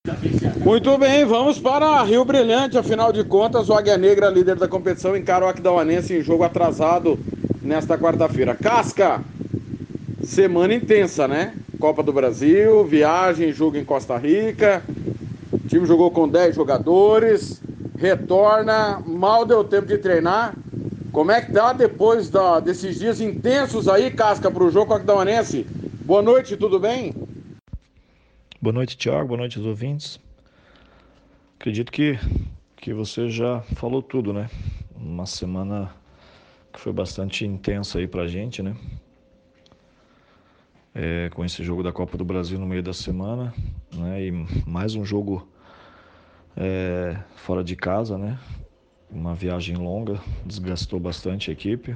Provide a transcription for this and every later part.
Muito bem, vamos para Rio Brilhante. Afinal de contas, o Águia Negra, líder da competição, encara o Aquidauanense em jogo atrasado nesta quarta-feira. Casca, semana intensa, né? Copa do Brasil, viagem, jogo em Costa Rica. O time jogou com 10 jogadores, retorna, mal deu tempo de treinar. Como é que tá depois desses dias intensos aí, Casca, para o jogo com o Aquidauanense? Boa noite, tudo bem? Boa noite, Thiago. Boa noite aos ouvintes. Acredito que você já falou tudo, né? Uma semana que foi bastante intensa aí pra gente, né? Com esse jogo da Copa do Brasil no meio da semana, né? E mais um jogo fora de casa, né? Uma viagem longa, desgastou bastante a equipe.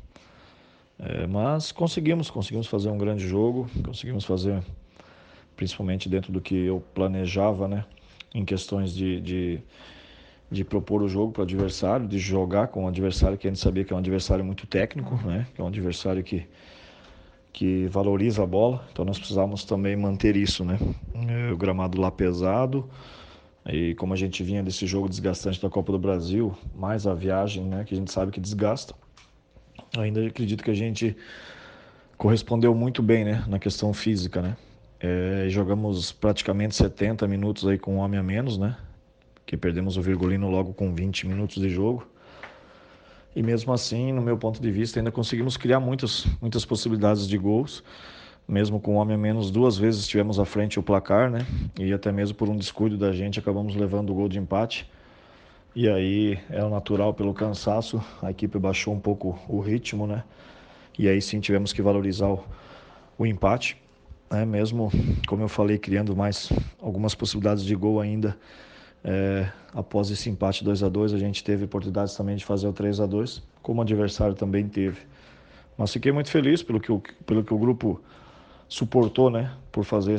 Mas conseguimos fazer um grande jogo, conseguimos fazer, principalmente dentro do que eu planejava, né? Em questões de propor o jogo para o adversário, de jogar com o adversário que a gente sabia que é um adversário muito técnico, né? Que é um adversário que valoriza a bola, então nós precisávamos também manter isso, né? O gramado lá pesado, e como a gente vinha desse jogo desgastante da Copa do Brasil, mais a viagem, né? Que a gente sabe que desgasta, ainda acredito que a gente correspondeu muito bem, né? Na questão física, né? Jogamos praticamente 70 minutos aí com um homem a menos, né? Que perdemos o Virgulino logo com 20 minutos de jogo. E mesmo assim, no meu ponto de vista, ainda conseguimos criar muitas possibilidades de gols. Mesmo com um homem a menos, duas vezes estivemos à frente o placar, né? E até mesmo por um descuido da gente, acabamos levando o gol de empate. E aí, é o natural pelo cansaço, a equipe baixou um pouco o ritmo, né? E aí sim tivemos que valorizar o empate, né? Mesmo, como eu falei, criando mais algumas possibilidades de gol ainda. Após esse empate 2-2, a gente teve oportunidades também de fazer o 3-2, como o adversário também teve. Mas fiquei muito feliz pelo que o grupo suportou, né? Por fazer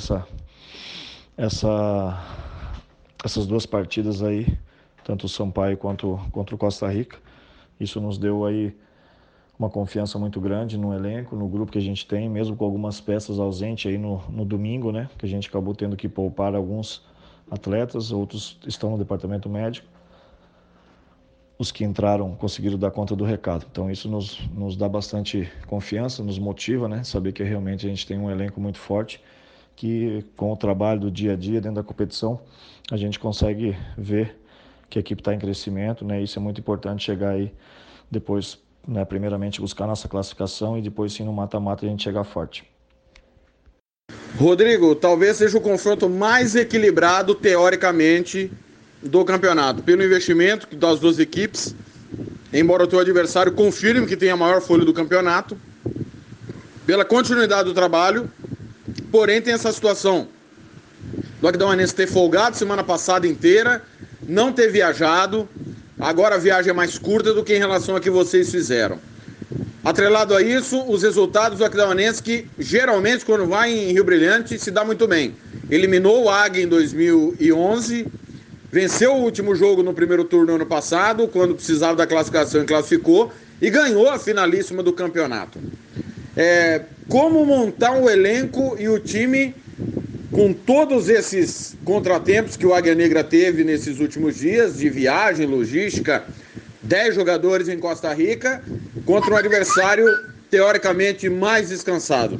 essas duas partidas aí, tanto o Sampaio quanto contra o Costa Rica. Isso nos deu aí uma confiança muito grande no elenco, no grupo que a gente tem, mesmo com algumas peças ausentes aí no domingo, né? Que a gente acabou tendo que poupar alguns atletas, outros estão no departamento médico. Os que entraram conseguiram dar conta do recado. Então isso nos dá bastante confiança, nos motiva, né? Saber que realmente a gente tem um elenco muito forte, que com o trabalho do dia a dia dentro da competição, a gente consegue ver que a equipe está em crescimento, né? Isso é muito importante, chegar aí depois, né? Primeiramente buscar nossa classificação e depois sim no mata-mata a gente chegar forte. Rodrigo, talvez seja o confronto mais equilibrado, teoricamente, do campeonato. Pelo investimento das duas equipes, embora o teu adversário confirme que tem a maior folha do campeonato, pela continuidade do trabalho, porém tem essa situação do Aquidauanense ter folgado semana passada inteira, não ter viajado, agora a viagem é mais curta do que em relação a que vocês fizeram. Atrelado a isso, os resultados do Aquidauanense, que geralmente, quando vai em Rio Brilhante, se dá muito bem. Eliminou o Águia em 2011, venceu o último jogo no primeiro turno ano passado, quando precisava da classificação e classificou, e ganhou a finalíssima do campeonato. Como montar um elenco e o time com todos esses contratempos que o Águia Negra teve nesses últimos dias, de viagem, logística, 10 jogadores em Costa Rica, contra um adversário teoricamente mais descansado?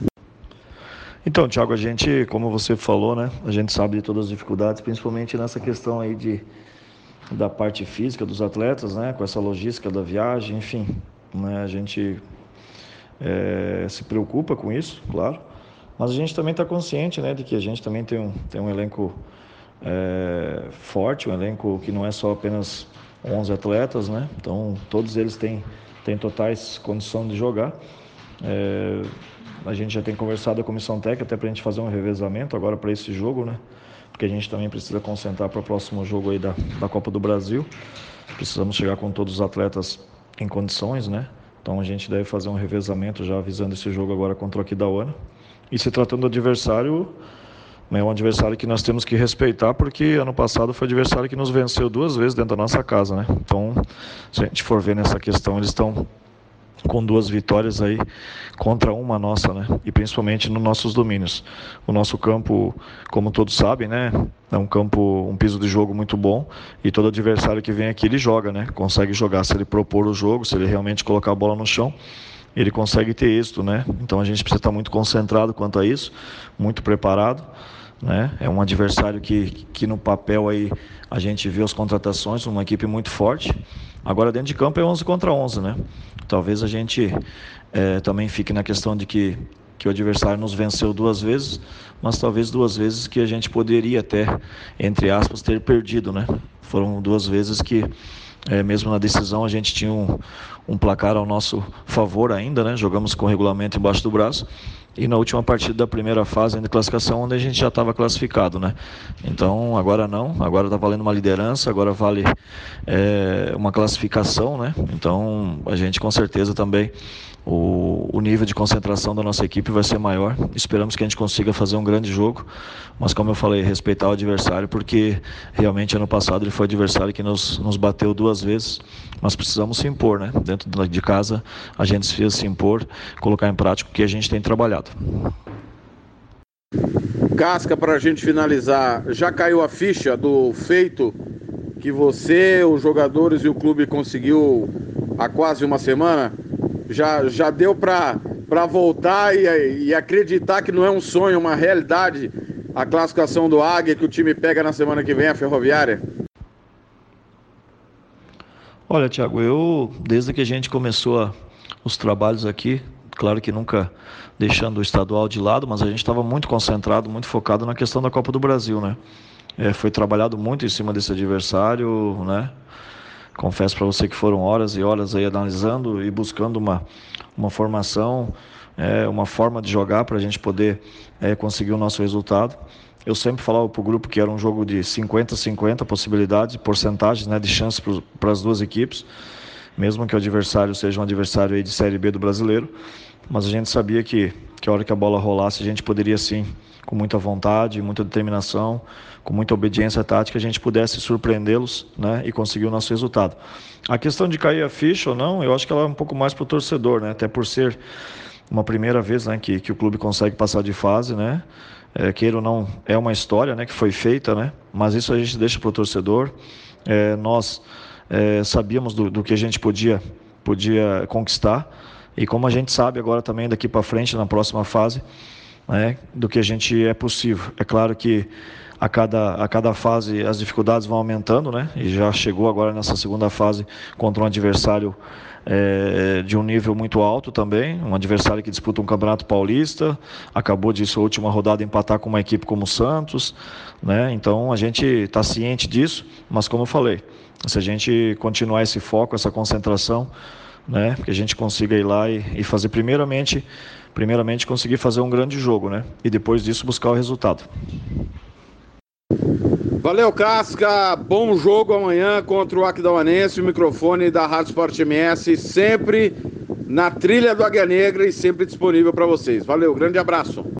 Então, Thiago, a gente, como você falou, né? A gente sabe de todas as dificuldades, principalmente nessa questão aí da parte física dos atletas, né? Com essa logística da viagem, enfim, né? A gente se preocupa com isso, claro, mas a gente também está consciente, né? De que a gente também tem um elenco forte, um elenco que não é só apenas 11 atletas, né? Então, todos eles têm totais condição de jogar. A gente já tem conversado com a comissão técnica até para a gente fazer um revezamento agora para esse jogo, né? Porque a gente também precisa concentrar para o próximo jogo aí da Copa do Brasil. Precisamos chegar com todos os atletas em condições, né? Então a gente deve fazer um revezamento já avisando esse jogo agora contra o Aquidauana. E se tratando do adversário, é um adversário que nós temos que respeitar, porque ano passado foi o adversário que nos venceu 2 vezes dentro da nossa casa, né? Então, se a gente for ver nessa questão, eles estão com 2 vitórias aí contra uma nossa, né? E principalmente nos nossos domínios. O nosso campo, como todos sabem, né? É um piso de jogo muito bom, e todo adversário que vem aqui ele joga, né? Consegue jogar se ele propor o jogo, se ele realmente colocar a bola no chão, ele consegue ter êxito, né? Então a gente precisa estar muito concentrado quanto a isso, muito preparado, né? É um adversário que no papel aí a gente viu as contratações, uma equipe muito forte. Agora dentro de campo é 11 contra 11, né? Talvez a gente também fique na questão de que o adversário nos venceu 2 vezes, mas talvez 2 vezes que a gente poderia até, entre aspas, ter perdido, né? Foram 2 vezes que, mesmo na decisão, a gente tinha um placar ao nosso favor ainda, né? Jogamos com o regulamento embaixo do braço. E na última partida da primeira fase de classificação, onde a gente já estava classificado, né? Então, agora não, agora está valendo uma liderança, agora vale uma classificação, né? Então, a gente com certeza também, o nível de concentração da nossa equipe vai ser maior. Esperamos que a gente consiga fazer um grande jogo, mas como eu falei, respeitar o adversário, porque realmente ano passado ele foi o adversário que nos bateu 2 vezes, mas precisamos se impor, né? Dentro de casa a gente precisa se impor, colocar em prática o que a gente tem trabalhado. Casca, para a gente finalizar, já caiu a ficha do feito que você, os jogadores e o clube conseguiu há quase uma semana? Já deu para voltar e acreditar que não é um sonho, é uma realidade a classificação do Águia, que o time pega na semana que vem a Ferroviária? Olha, Thiago, desde que a gente começou os trabalhos aqui, claro que nunca deixando o estadual de lado, mas a gente estava muito concentrado, muito focado na questão da Copa do Brasil, né? Foi trabalhado muito em cima desse adversário, né? Confesso para você que foram horas e horas aí analisando e buscando uma formação, uma forma de jogar para a gente poder conseguir o nosso resultado. Eu sempre falava para o grupo que era um jogo de 50-50 possibilidades, porcentagens, né, de chances para as 2 equipes, mesmo que o adversário seja um adversário aí de Série B do Brasileiro, mas a gente sabia que a hora que a bola rolasse a gente poderia sim, com muita vontade, muita determinação, com muita obediência tática, a gente pudesse surpreendê-los, né, e conseguir o nosso resultado. A questão de cair a ficha ou não, eu acho que ela é um pouco mais para o torcedor, né, até por ser uma primeira vez, né, que o clube consegue passar de fase, né, queira ou não, é uma história, né, que foi feita, né, mas isso a gente deixa para o torcedor. Nós sabíamos do que a gente podia conquistar, e como a gente sabe agora também daqui para frente, na próxima fase, né, do que a gente é possível. É claro que a cada fase as dificuldades vão aumentando, né, e já chegou agora nessa segunda fase contra um adversário de um nível muito alto também, um adversário que disputa um campeonato paulista, acabou de sua última rodada empatar com uma equipe como o Santos, né? Então a gente está ciente disso, mas como eu falei, se a gente continuar esse foco, essa concentração, né, que a gente consiga ir lá e fazer primeiramente conseguir fazer um grande jogo, né, e depois disso buscar o resultado. Valeu, Casca, bom jogo amanhã contra o Aquidauanense. O microfone da Rádio Sport MS sempre na trilha do Águia Negra e sempre disponível para vocês. Valeu, grande abraço.